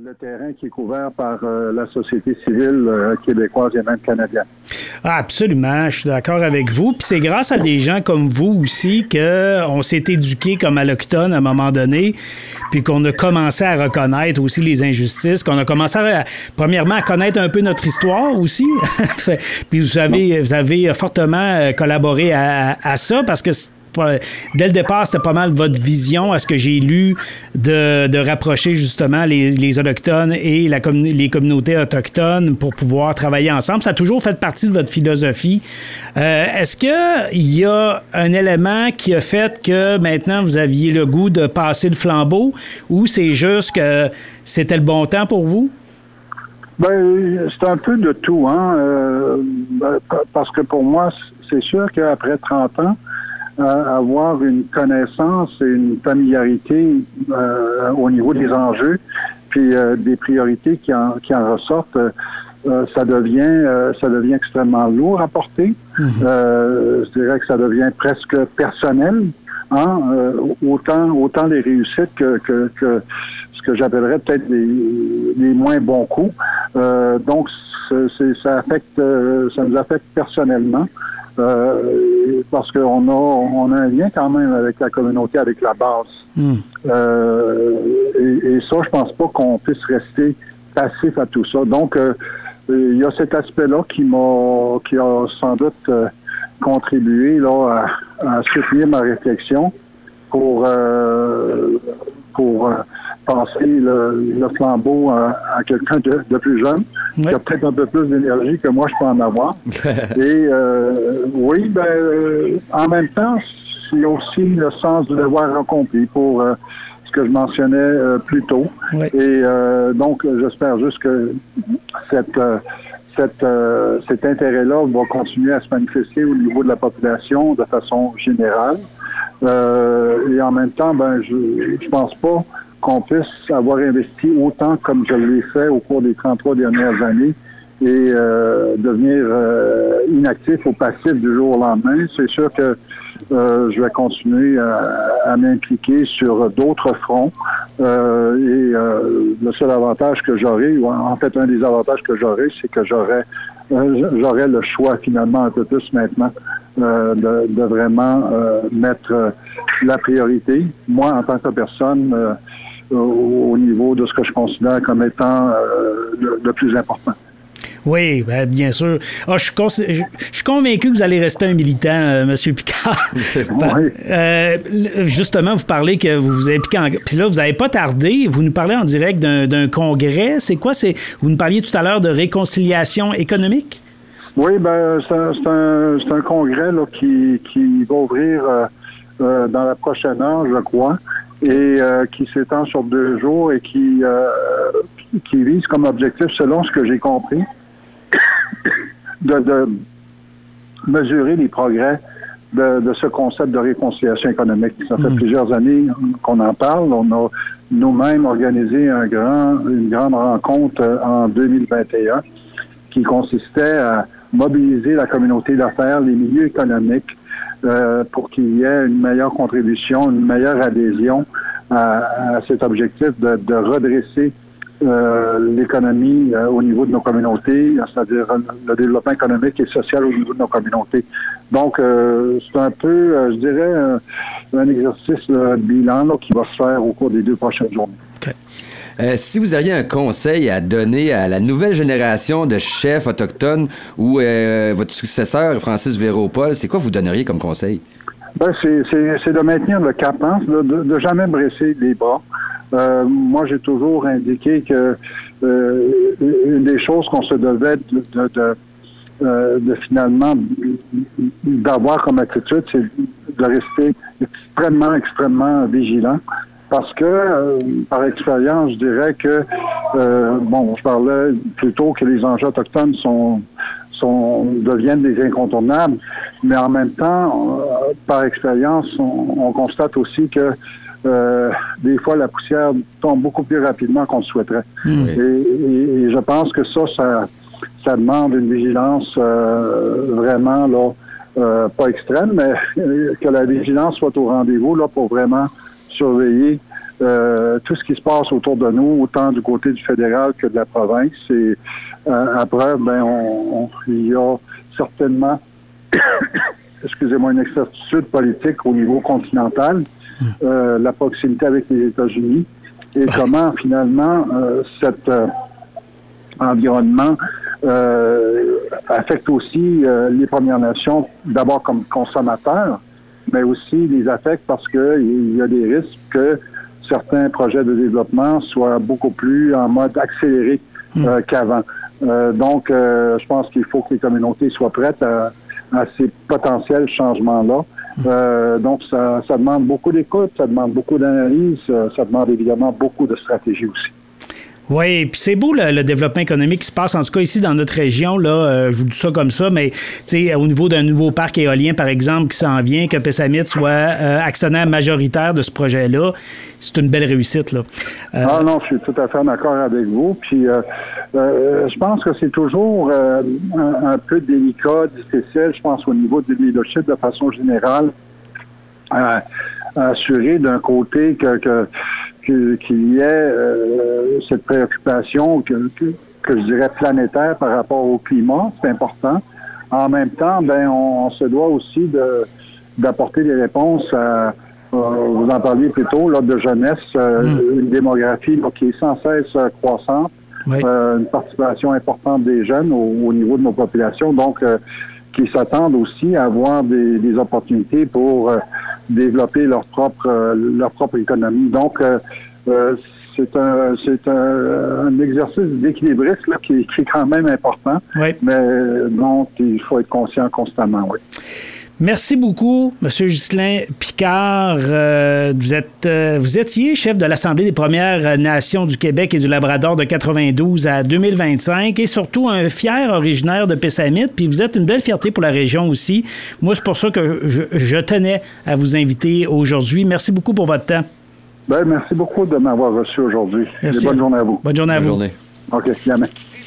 le terrain qui est couvert par la société civile québécoise et même canadienne. Ah, absolument, je suis d'accord avec vous. Puis c'est grâce à des gens comme vous aussi qu'on s'est éduqués comme allochtones à un moment donné, puis qu'on a commencé à reconnaître aussi les injustices, qu'on a commencé premièrement à connaître un peu notre histoire aussi. Puis vous avez fortement collaboré à ça parce que dès le départ, c'était pas mal votre vision, à ce que j'ai lu, de rapprocher justement les Autochtones et les communautés autochtones pour pouvoir travailler ensemble. Ça a toujours fait partie de votre philosophie. Est-ce qu'il y a un élément qui a fait que maintenant vous aviez le goût de passer le flambeau ou c'est juste que c'était le bon temps pour vous? Ben, c'est un peu de tout, hein. Parce que pour moi, c'est sûr qu'après 30 ans, avoir une connaissance et une familiarité au niveau des enjeux, puis des priorités qui en ressortent, ça devient extrêmement lourd à porter. Je dirais que ça devient presque personnel, hein, autant les réussites que ce que j'appellerais peut-être les moins bons coups. Donc ça nous affecte personnellement. Parce qu'on a un lien quand même avec la communauté, avec la base. Et ça, je pense pas qu'on puisse rester passif à tout ça. Donc, il y a cet aspect-là qui a sans doute contribué là, à soutenir ma réflexion pour passer le flambeau à quelqu'un de plus jeune, qui a peut-être un peu plus d'énergie que moi je peux en avoir. Et oui, en même temps, c'est aussi le sens du devoir accompli pour ce que je mentionnais plus tôt. Et donc, j'espère juste que cet intérêt-là va continuer à se manifester au niveau de la population de façon générale. Et en même temps, je pense pas qu'on puisse avoir investi autant comme je l'ai fait au cours des 33 dernières années et devenir inactif ou passif du jour au lendemain. C'est sûr que je vais continuer à m'impliquer sur d'autres fronts et le seul avantage que j'aurai, ou en fait un des avantages que j'aurai, c'est que j'aurai le choix finalement un peu plus maintenant de vraiment mettre la priorité, moi en tant que personne, au niveau de ce que je considère comme étant le plus important. Oui, bien sûr. Je suis convaincu que vous allez rester un militant, M. Picard. Justement, vous parlez que vous vous impliquez Puis là, vous n'avez pas tardé. Vous nous parlez en direct d'un congrès. C'est quoi? Vous nous parliez tout à l'heure de réconciliation économique? Oui, c'est un congrès là, qui va ouvrir dans la prochaine heure, je crois, et qui s'étend sur 2 jours et qui vise comme objectif, selon ce que j'ai compris, de mesurer les progrès de ce concept de réconciliation économique. Ça fait plusieurs années qu'on en parle. On a nous-mêmes organisé une grande rencontre en 2021 qui consistait à mobiliser la communauté d'affaires, les milieux économiques, pour qu'il y ait une meilleure contribution, une meilleure adhésion à cet objectif de redresser l'économie au niveau de nos communautés, c'est-à-dire le développement économique et social au niveau de nos communautés. Donc, c'est un peu, je dirais, un exercice bilan là, qui va se faire au cours des 2 prochaines journées. Okay. Si vous aviez un conseil à donner à la nouvelle génération de chefs autochtones ou votre successeur, Francis Véro-Paul, c'est quoi vous donneriez comme conseil? C'est de maintenir le cap, hein, de jamais bresser les bras. Moi, j'ai toujours indiqué que une des choses qu'on se devait de finalement d'avoir comme attitude, c'est de rester extrêmement vigilant. Parce que, par expérience, je dirais que, je parlais plutôt que les enjeux autochtones deviennent des incontournables, mais en même temps, par expérience, on constate aussi que des fois, la poussière tombe beaucoup plus rapidement qu'on le souhaiterait. Et je pense que ça demande une vigilance vraiment, là, pas extrême, mais que la vigilance soit au rendez-vous, là, pour vraiment surveiller tout ce qui se passe autour de nous, autant du côté du fédéral que de la province. Et après, il y a certainement, excusez-moi, une incertitude politique au niveau continental, la proximité avec les États-Unis et comment finalement cet environnement affecte aussi les Premières Nations, d'abord comme consommateurs, mais aussi les affecte parce qu'il y a des risques que certains projets de développement soient beaucoup plus en mode accéléré qu'avant. Donc, je pense qu'il faut que les communautés soient prêtes à ces potentiels changements-là. Donc, ça demande beaucoup d'écoute, ça demande beaucoup d'analyse, ça demande évidemment beaucoup de stratégie aussi. Oui, puis c'est beau le développement économique qui se passe, en tout cas ici dans notre région, là, je vous dis ça comme ça, mais au niveau d'un nouveau parc éolien, par exemple, qui s'en vient, que Pessamit soit actionnaire majoritaire de ce projet-là, c'est une belle réussite, là. Non, je suis tout à fait d'accord avec vous, puis je pense que c'est toujours un peu délicat, difficile, je pense, au niveau du leadership de façon générale, à assurer d'un côté qu'il y ait cette préoccupation que je dirais planétaire par rapport au climat, c'est important. En même temps, on se doit aussi d'apporter des réponses à, vous en parliez plus tôt, là, de jeunesse, une démographie là, qui est sans cesse croissante, une participation importante des jeunes au niveau de nos populations, donc qui s'attendent aussi à avoir des opportunités pour développer leur propre économie. Donc, c'est un exercice d'équilibriste là, qui est quand même important, mais dont il faut être conscient constamment. Oui. Merci beaucoup, M. Ghislain Picard. Vous étiez chef de l'Assemblée des Premières Nations du Québec et du Labrador de 92 à 2025 et surtout un fier originaire de Pessamit. Puis vous êtes une belle fierté pour la région aussi. Moi, c'est pour ça que je tenais à vous inviter aujourd'hui. Merci beaucoup pour votre temps. Merci beaucoup de m'avoir reçu aujourd'hui. Merci. Et bonne journée à vous. Bonne journée à vous. Bonne journée. OK, jamais.